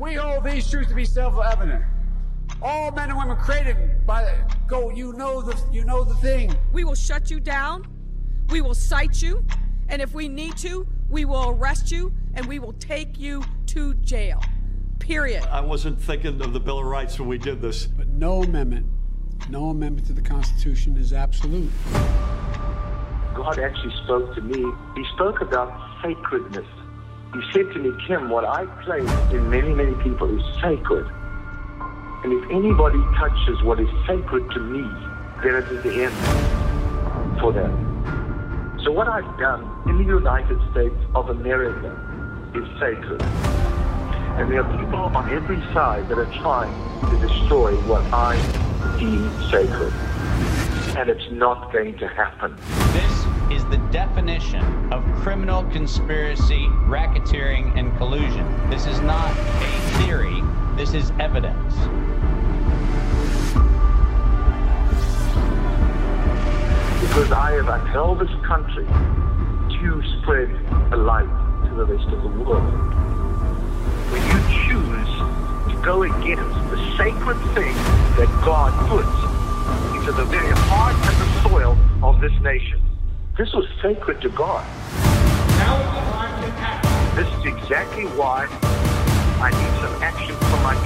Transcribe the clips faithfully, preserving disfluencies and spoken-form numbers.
We hold these truths to be self-evident. All men and women created by the go. You know the you know the thing. We will shut you down. We will cite you, and if we need to, we will arrest you, and we will take you to jail. Period. I wasn't thinking of the Bill of Rights when we did this. But no amendment, no amendment to the Constitution is absolute. God actually spoke to me. He spoke about sacredness. He said to me, Kim, what I place in many, many people is sacred. And if anybody touches what is sacred to me, then it is the end for them. So what I've done in the United States of America is sacred. And there are people on every side that are trying to destroy what I deem sacred. And it's not going to happen. This is the definition of criminal conspiracy, racketeering, and collusion. This is not a theory. This is evidence. Because I have upheld this country to spread a light to the rest of the world. When you choose to go against the sacred thing that God puts into the very heart and the soil of this nation. This was sacred to God. Now is the time to act. This is exactly why I need some action from my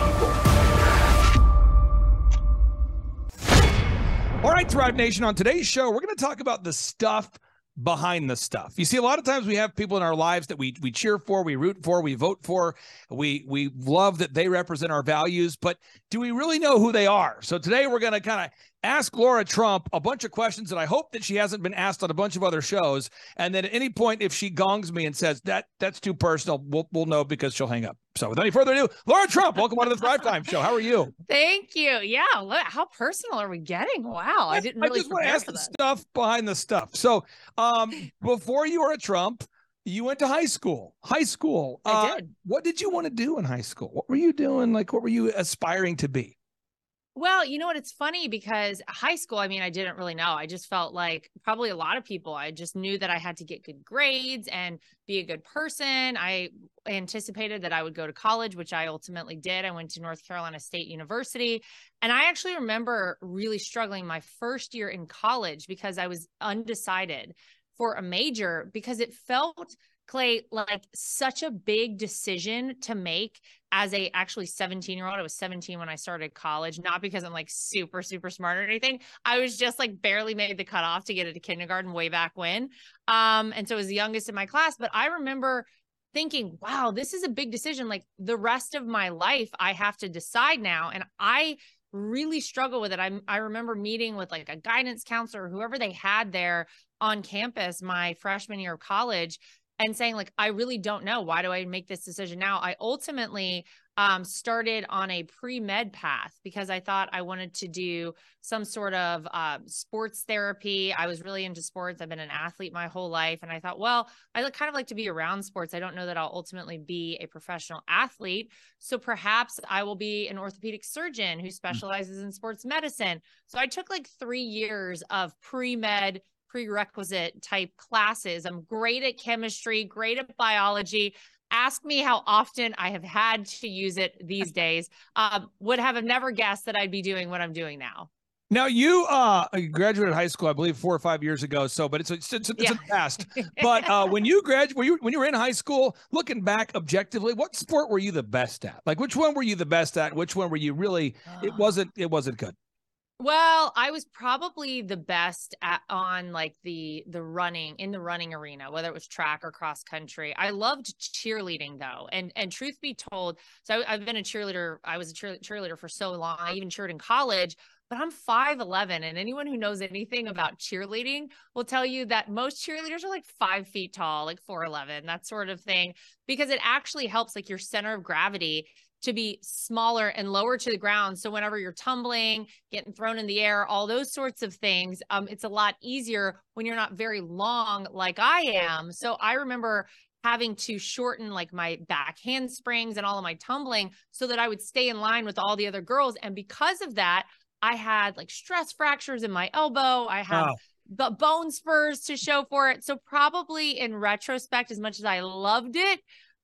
people. All right, Thrive Nation, on today's show, we're going to talk about the stuff behind the stuff. You see, a lot of times we have people in our lives that we we cheer for, we root for, we vote for, we we love that they represent our values, but do we really know who they are? So today we're going to kind of ask Laura Trump a bunch of questions that I hope that she hasn't been asked on a bunch of other shows, and then at any point if she gongs me and says that that's too personal, we'll, we'll know because she'll hang up. So without any further ado, Laura Trump, welcome on to the Thrive Time Show. How are you? Thank you. Yeah, look, how personal are we getting? Wow, I didn't really I just want to prepare ask for the that. stuff behind the stuff. So um, before you were a Trump, you went to high school. High school. I uh, did. What did you want to do in high school? What were you doing? Like, what were you aspiring to be? Well, you know what? It's funny because high school, I mean, I didn't really know. I just felt like probably a lot of people, I just knew that I had to get good grades and be a good person. I anticipated that I would go to college, which I ultimately did. I went to North Carolina State University. And I actually remember really struggling my first year in college because I was undecided for a major because it felt, Clay, like such a big decision to make as a actually seventeen year old. I was seventeen when I started college, not because I'm like super, super smart or anything. I was just like barely made the cutoff to get into kindergarten way back when. Um, and so I was the youngest in my class, but I remember thinking, wow, this is a big decision. Like the rest of my life, I have to decide now. And I really struggle with it. I, I remember meeting with like a guidance counselor, whoever they had there on campus, my freshman year of college, and saying like, I really don't know. Why do I make this decision now? I ultimately um, started on a pre-med path because I thought I wanted to do some sort of uh, sports therapy. I was really into sports. I've been an athlete my whole life. And I thought, well, I kind of like to be around sports. I don't know that I'll ultimately be a professional athlete. So perhaps I will be an orthopedic surgeon who specializes in sports medicine. So I took like three years of pre-med prerequisite type classes. I'm great at chemistry, great at biology. Ask me how often I have had to use it these days. Um, would have never guessed that I'd be doing what I'm doing now. Now you uh, graduated high school, I believe, four or five years ago. So, but it's it's it's, it's Yeah. in the past. But uh, when you graduated, when you when you were in high school, looking back objectively, what sport were you the best at? Like, which one were you the best at? Which one were you really? It wasn't. It wasn't good. Well, I was probably the best at on like the the running in the running arena, whether it was track or cross country. I loved cheerleading though. And and truth be told, so I, I've been a cheerleader. I was a cheer, cheerleader for so long. I even cheered in college, but I'm five eleven, and anyone who knows anything about cheerleading will tell you that most cheerleaders are like five feet tall, like four eleven, that sort of thing, because it actually helps like your center of gravity to be smaller and lower to the ground. So whenever you're tumbling, getting thrown in the air, all those sorts of things, um, it's a lot easier when you're not very long like I am. So I remember having to shorten like my back handsprings and all of my tumbling so that I would stay in line with all the other girls. And because of that, I had like stress fractures in my elbow. I have Wow. the bone spurs to show for it. So probably in retrospect, as much as I loved it,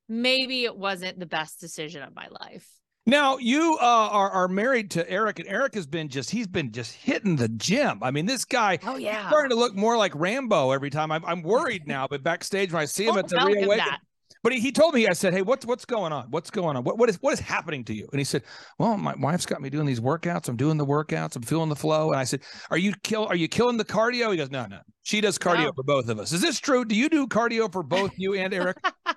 maybe it wasn't the best decision of my life. Now you uh, are are married to Eric, and Eric has been just he's been just hitting the gym. I mean, this guy Oh yeah, he's starting to look more like Rambo every time. I'm I'm worried now, but backstage when I see him Don't at the tell him Reawaken. that. But he, he told me, I said, hey, what's what's going on? What's going on? What what is what is happening to you? And he said, well, my wife's got me doing these workouts. I'm doing the workouts. I'm feeling the flow. And I said, are you kill are you killing the cardio? He goes, no, no. She does cardio No. for both of us. Is this true? Do you do cardio for both you and Eric?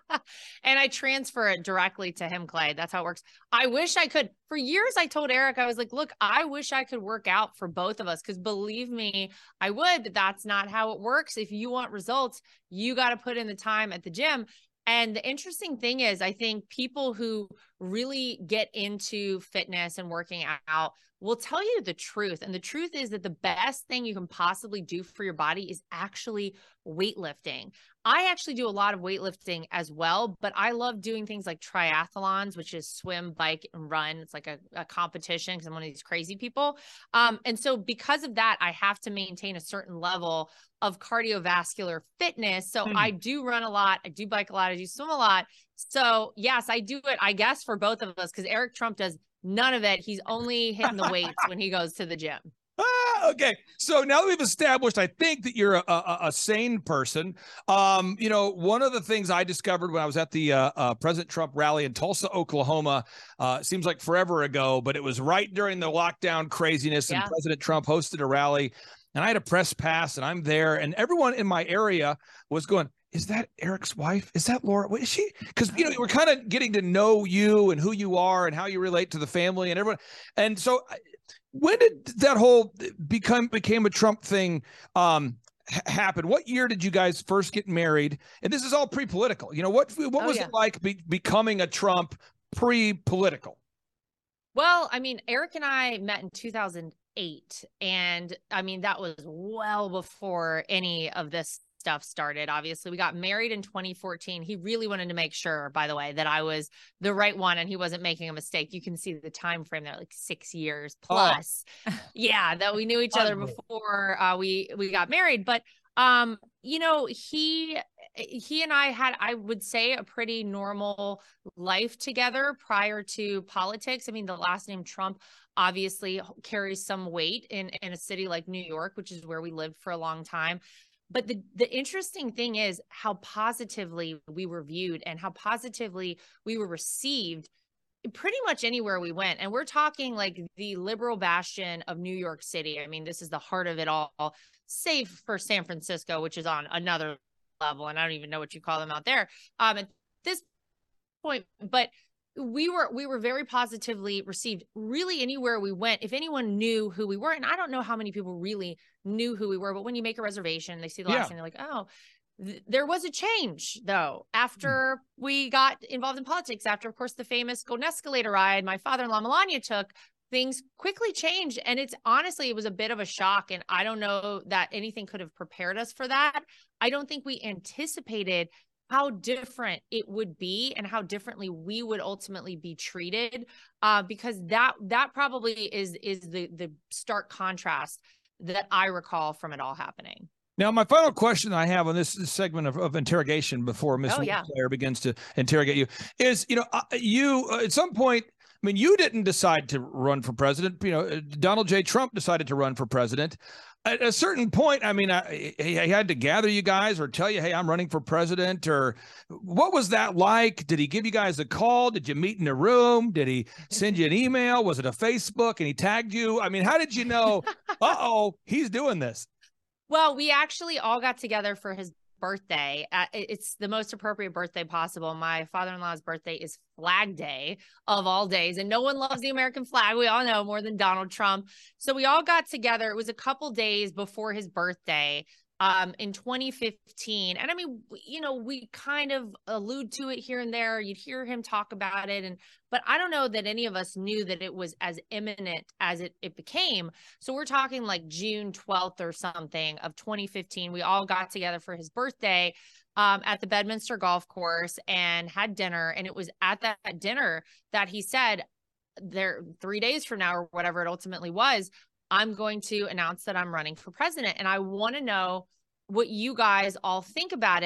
And I transfer it directly to him, Clay. That's how it works. I wish I could. For years, I told Eric, I was like, look, I wish I could work out for both of us, because believe me, I would, but that's not how it works. If you want results, you got to put in the time at the gym. And the interesting thing is, I think people who really get into fitness and working out will tell you the truth. And the truth is that the best thing you can possibly do for your body is actually weightlifting. I actually do a lot of weightlifting as well, but I love doing things like triathlons, which is swim, bike, and run. It's like a, a competition because I'm one of these crazy people. Um, and so because of that, I have to maintain a certain level of cardiovascular fitness. So Hmm. I do run a lot. I do bike a lot. I do swim a lot. So yes, I do it, I guess, for both of us, because Eric Trump does none of it. He's only hitting the weights when he goes to the gym. Ah, okay. So now that we've established, I think that you're a, a, a sane person. Um, you know, one of the things I discovered when I was at the uh, uh, President Trump rally in Tulsa, Oklahoma, uh, seems like forever ago, but it was right during the lockdown craziness, and Yeah. President Trump hosted a rally, and I had a press pass, and I'm there, and everyone in my area was going, is that Eric's wife? Is that Laura? What is she? Because, you know, we're kind of getting to know you and who you are and how you relate to the family and everyone. And so I- when did that whole become became a Trump thing um, ha- happen? What year did you guys first get married? And this is all pre-political. You know, what what Oh, was yeah. it like be, becoming a Trump pre-political? Well, I mean, Eric and I met in two thousand eight. And I mean, that was well before any of this stuff started. Obviously, we got married in twenty fourteen. He really wanted to make sure, by the way, that I was the right one and he wasn't making a mistake. You can see the time frame there, like six years plus. Yeah, that we knew each other Unbelievable. before uh, we we got married. But um, you know, he he and I had, I would say, a pretty normal life together prior to politics. I mean, the last name Trump obviously carries some weight in in a city like New York, which is where we lived for a long time. But the, the interesting thing is how positively we were viewed and how positively we were received pretty much anywhere we went. And we're talking like the liberal bastion of New York City. I mean, this is the heart of it all, save for San Francisco, which is on another level. And I don't even know what you call them out there um, at this point. But we were we were very positively received really anywhere we went. If anyone knew who we were, and I don't know how many people really knew who we were, but when you make a reservation, they see the last Yeah. name, they're like, oh, th- there was a change though after we got involved in politics. After, of course, the famous Golden Escalator ride my father-in-law Melania took, things quickly changed. And it's honestly, it was a bit of a shock. And I don't know that anything could have prepared us for that. I don't think we anticipated how different it would be and how differently we would ultimately be treated, uh, because that that probably is is the the stark contrast that I recall from it all happening. Now, my final question I have on this, this segment of, of interrogation before Miss Oh, yeah. Claire begins to interrogate you is, you know, uh, you uh, at some point, I mean, you didn't decide to run for president. You know, Donald J. Trump decided to run for president. At a certain point, I mean, I, he had to gather you guys or tell you, hey, I'm running for president, or what was that like? Did he give you guys a call? Did you meet in a room? Did he send you an email? Was it a Facebook and he tagged you? I mean, how did you know, uh-oh, he's doing this? Well, we actually all got together for his birthday. Uh, it- it's the most appropriate birthday possible. My father-in-law's birthday is Flag Day of all days, and no one loves the American flag. We all know more than Donald Trump. So we all got together. It was a couple days before his birthday um, in twenty fifteen. And I mean, w- you know, we kind of allude to it here and there. You'd hear him talk about it. And, but I don't know that any of us knew that it was as imminent as it, it became. So we're talking like June twelfth or something of twenty fifteen. We all got together for his birthday um, at the Bedminster Golf Course and had dinner. And it was at that dinner that he said, there three days from now or whatever it ultimately was, I'm going to announce that I'm running for president. And I want to know what you guys all think about it,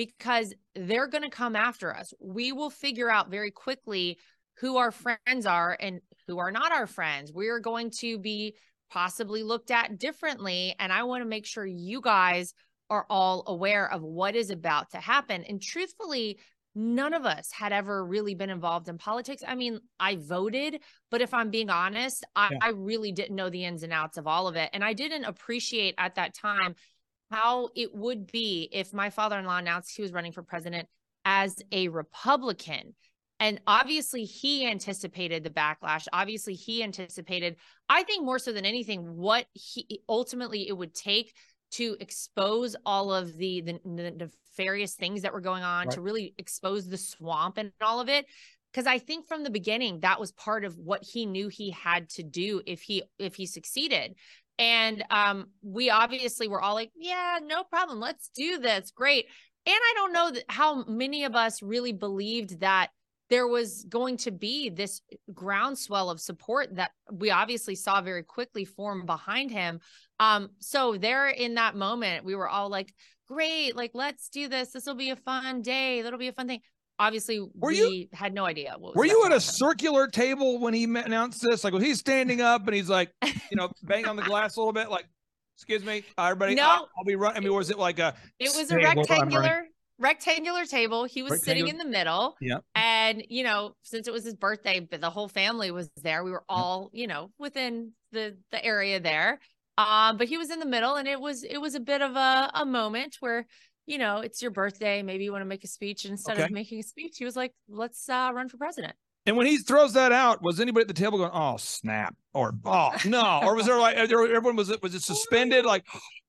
because they're going to come after us. We will figure out very quickly who our friends are and who are not our friends. We are going to be possibly looked at differently. And I want to make sure you guys are all aware of what is about to happen. And truthfully, none of us had ever really been involved in politics. I mean, I voted, but if I'm being honest, I, yeah. I really didn't know the ins and outs of all of it. And I didn't appreciate at that time how it would be if my father-in-law announced he was running for president as a Republican. And obviously he anticipated the backlash. Obviously he anticipated, I think more so than anything, what he ultimately it would take to expose all of the, the, the nefarious things that were going on, right. to really expose the swamp and all of it. Because I think from the beginning, that was part of what he knew he had to do if he if he succeeded. And um, we obviously were all like, yeah, no problem. Let's do this. Great. And I don't know that how many of us really believed that there was going to be this groundswell of support that we obviously saw very quickly form behind him. Um, so there in that moment, we were all like, great, like, let's do this. This will be a fun day. That'll be a fun thing. Obviously, were we you, had no idea. What was were you at a circular table when he announced this? Like, was he standing up and he's like, you know, banging on the glass a little bit? Like, excuse me, everybody, no, I'll, I'll be running. I mean, was it like a, it was a rectangular, rectangular table. He was rectangular. sitting in the middle. Yeah. And, you know, since it was his birthday, but the whole family was there. We were all, you know, within the, the area there. Um, but he was in the middle, and it was, it was a bit of a, a moment where, you know, it's your birthday. Maybe you want to make a speech. And instead okay. of making a speech, he was like, let's uh, run for president. And when he throws that out, was anybody at the table going, oh, snap, or, oh, no, or was there like, everyone, was it, was it suspended? Like,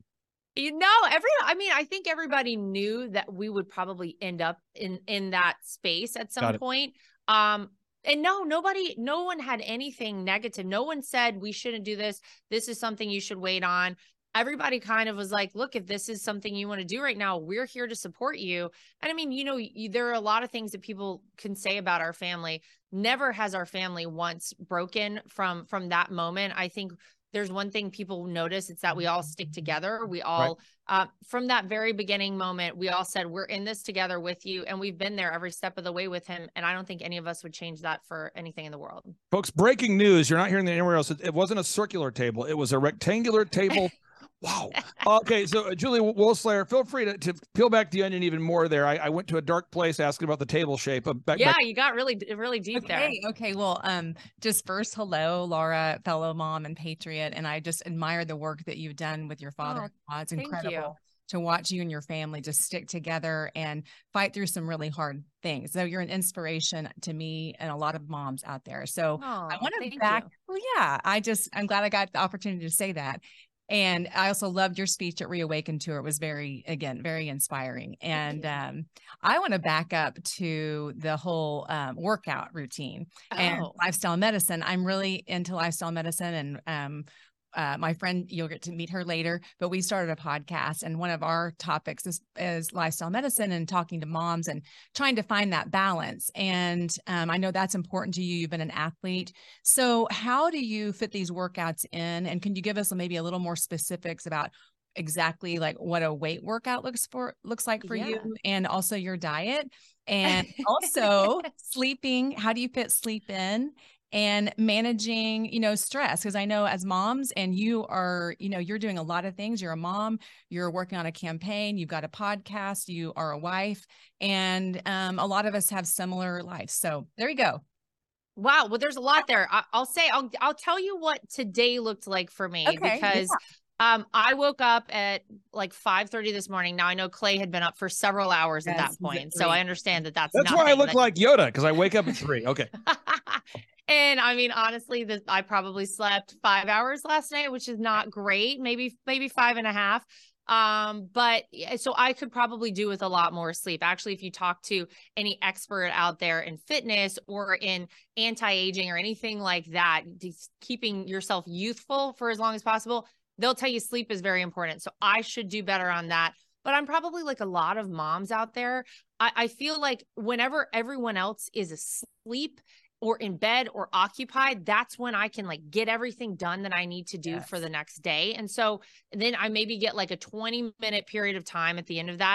you know, every, I mean, I think everybody knew that we would probably end up in, in that space at some point. Um, and no, nobody, no one had anything negative. No one said we shouldn't do this. This is something you should wait on. Everybody kind of was like, look, if this is something you want to do right now, we're here to support you. And I mean, you know, you, there are a lot of things that people can say about our family. Never has our family once broken from, from that moment. I think there's one thing people notice, it's that we all stick together. We all, right. uh, from that very beginning moment, we all said, we're in this together with you. And we've been there every step of the way with him. And I don't think any of us would change that for anything in the world. Folks, breaking news. You're not hearing that anywhere else. It, it wasn't a circular table. It was a rectangular table. Wow. Okay. So uh, Julie Woolslayer, feel free to, to peel back the onion even more there. I, I went to a dark place asking about the table shape. Uh, back, yeah, back. you got really, really deep okay, there. Okay. Well, um, just first, hello, Laura, fellow mom and patriot. And I just admire the work that you've done with your father. Oh, it's incredible to watch you and your family just stick together and fight through some really hard things. So you're an inspiration to me and a lot of moms out there. So oh, I want to back. You. Well, yeah, I just, I'm glad I got the opportunity to say that. And I also loved your speech at Reawaken Tour. It was very, again, very inspiring. And um, I want to back up to the whole um, workout routine oh. and lifestyle medicine. I'm really into lifestyle medicine, and um, uh, my friend, you'll get to meet her later, but we started a podcast, and one of our topics is, is lifestyle medicine and talking to moms and trying to find that balance. And um, I know that's important to you. You've been an athlete. So how do you fit these workouts in? And can you give us maybe a little more specifics about exactly like what a weight workout looks for, looks like for yeah. you, and also your diet, and also sleeping? How do you fit sleep in? And managing, you know, stress, because I know as moms, and you are, you know, you're doing a lot of things. You're a mom, you're working on a campaign, you've got a podcast, you are a wife, and um, a lot of us have similar lives. So there you go. Wow. Well, there's a lot there. I, I'll say, I'll, I'll tell you what today looked like for me, okay, because yeah. um, I woke up at like five thirty this morning. Now I know Clay had been up for several hours yes, at that point. So I understand that that's, that's why I look that... like Yoda, because I wake up at three. Okay. And I mean, honestly, this, I probably slept five hours last night, which is not great. Maybe, maybe five and a half. Um, but so I could probably do with a lot more sleep. Actually, if you talk to any expert out there in fitness or in anti-aging or anything like that, keeping yourself youthful for as long as possible, they'll tell you sleep is very important. So I should do better on that. But I'm probably like a lot of moms out there. I, I feel like whenever everyone else is asleep or in bed or occupied, that's when I can like get everything done that I need to do yes. for the next day. And so then I maybe get like a twenty minute period of time at the end of that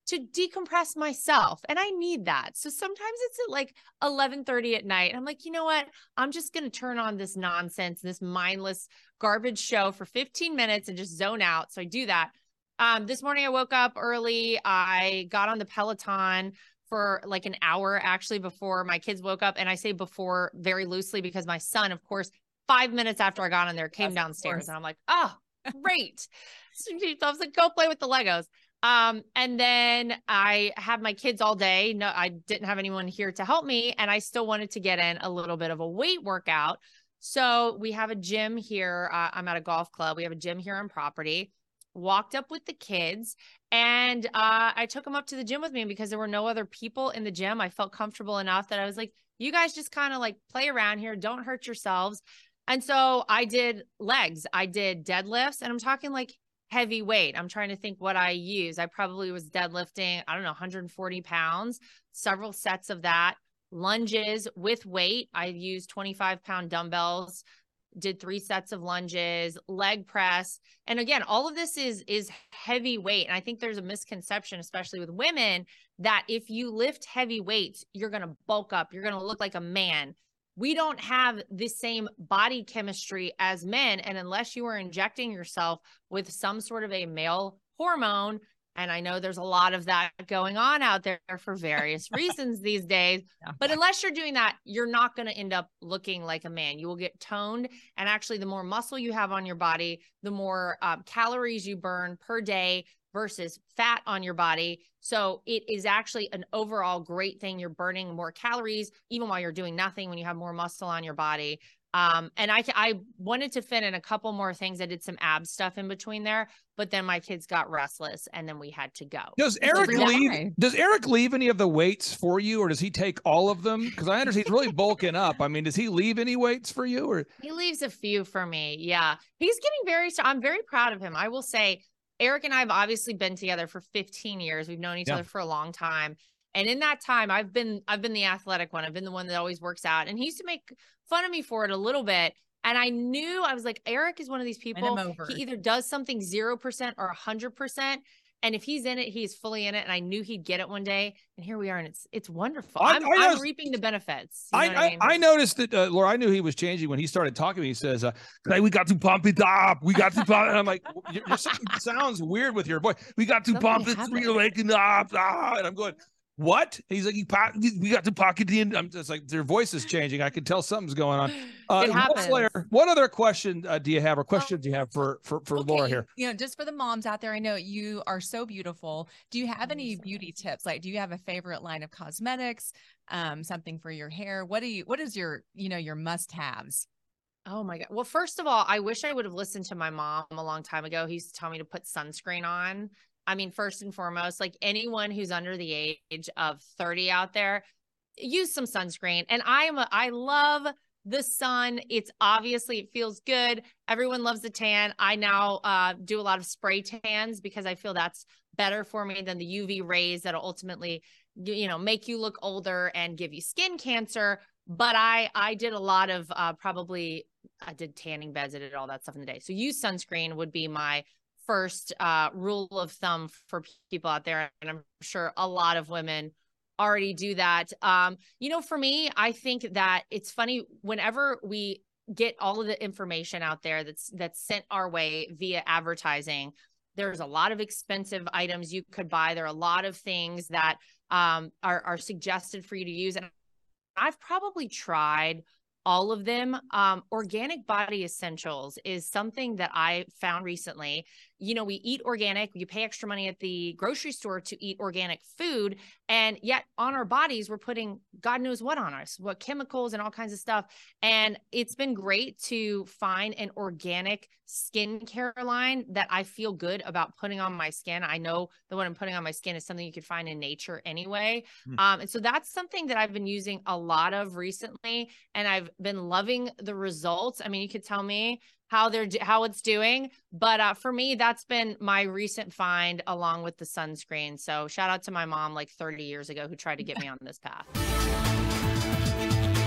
to decompress myself. And I need that. So sometimes it's at like eleven thirty at night. I'm like, you know what? I'm just going to turn on this nonsense, this mindless garbage show for fifteen minutes and just zone out. So I do that. Um, this morning I woke up early. I got on the Peloton for like an hour actually before my kids woke up. And I say before very loosely because my son, of course, five minutes after I got on there, came yes, downstairs and I'm like, oh, great. So I was like, go play with the Legos. Um, and then I have my kids all day. No, I didn't have anyone here to help me. And I still wanted to get in a little bit of a weight workout. So we have a gym here. Uh, I'm at a golf club. We have a gym here on property. Walked up with the kids and uh, I took them up to the gym with me because there were no other people in the gym. I felt comfortable enough that I was like, you guys just kind of like play around here. Don't hurt yourselves. And so I did legs. I did deadlifts and I'm talking like heavy weight. I'm trying to think what I use. I probably was deadlifting, I don't know, one hundred forty pounds, several sets of that. Lunges with weight. I used twenty-five pound dumbbells, did three sets of lunges, leg press. And again, all of this is, is heavy weight. And I think there's a misconception, especially with women, that if you lift heavy weights, you're going to bulk up. You're going to look like a man. We don't have the same body chemistry as men. And unless you are injecting yourself with some sort of a male hormone, and I know there's a lot of that going on out there for various reasons these days, but unless you're doing that, you're not going to end up looking like a man. You will get toned. And actually, the more muscle you have on your body, the more um, calories you burn per day versus fat on your body. So it is actually an overall great thing. You're burning more calories, even while you're doing nothing, when you have more muscle on your body. Um, and I, I wanted to fit in a couple more things. I did some ab stuff in between there, but then my kids got restless and then we had to go. Does Eric leave? Does Eric leave any of the weights for you, or does he take all of them? Because I understand he's really bulking up. I mean, does he leave any weights for you, or he leaves a few for me? Yeah, he's getting very. I'm very proud of him. I will say, Eric and I have obviously been together for fifteen years. We've known each yeah. other for a long time. And in that time, I've been, I've been the athletic one. I've been the one that always works out. And he used to make fun of me for it a little bit. And I knew, I was like, Eric is one of these people, he either does something zero percent or a hundred percent. And if he's in it, he's fully in it. And I knew he'd get it one day. And here we are. And it's, it's wonderful. I, I'm, I noticed, I'm reaping the benefits. You I, know I, I, mean? I noticed that, uh, Laura, I knew he was changing when he started talking to me. He says, uh, hey, we got to pump it up. We got to pump. And I'm like, you're, you're saying, it sounds weird with your voice. We got to Something pump it. We're waking up. Ah, and I'm going, what? He's like, we got to pocket in. I'm just like, their voice is changing. I can tell something's going on. Uh, it happens. Slayer, what other question uh, do you have, or questions do you have for for, for okay. Laura here? You know, just for the moms out there, I know you are so beautiful. Do you have any beauty tips? Like, do you have a favorite line of cosmetics, um, something for your hair? What do you, what is your, you know, your must-haves? Oh my God. Well, first of all, I wish I would have listened to my mom a long time ago. He used to tell me to put sunscreen on. I mean, first and foremost, like anyone who's under the age of thirty out there, use some sunscreen. And I am, a, I love the sun. It's obviously, it feels good. Everyone loves the tan. I now uh, do a lot of spray tans because I feel that's better for me than the U V rays that'll ultimately, you know, make you look older and give you skin cancer. But I, I did a lot of uh, probably, I did tanning beds. I did all that stuff in the day. So use sunscreen would be my first uh, rule of thumb for people out there. And I'm sure a lot of women already do that. Um, you know, for me, I think that it's funny whenever we get all of the information out there that's, that's sent our way via advertising, there's a lot of expensive items you could buy. There are a lot of things that um, are, are suggested for you to use. And I've probably tried all of them. Um, Organic Body Essentials is something that I found recently. You know, we eat organic, you pay extra money at the grocery store to eat organic food. And yet on our bodies, we're putting God knows what on us, what chemicals and all kinds of stuff. And it's been great to find an organic skincare line that I feel good about putting on my skin. I know that what I'm putting on my skin is something you could find in nature anyway. Mm. Um, and so that's something that I've been using a lot of recently. And I've been loving the results. I mean, you could tell me how they're, how it's doing. But uh, for me, that's been my recent find along with the sunscreen. So shout out to my mom like thirty years ago who tried to get me on this path.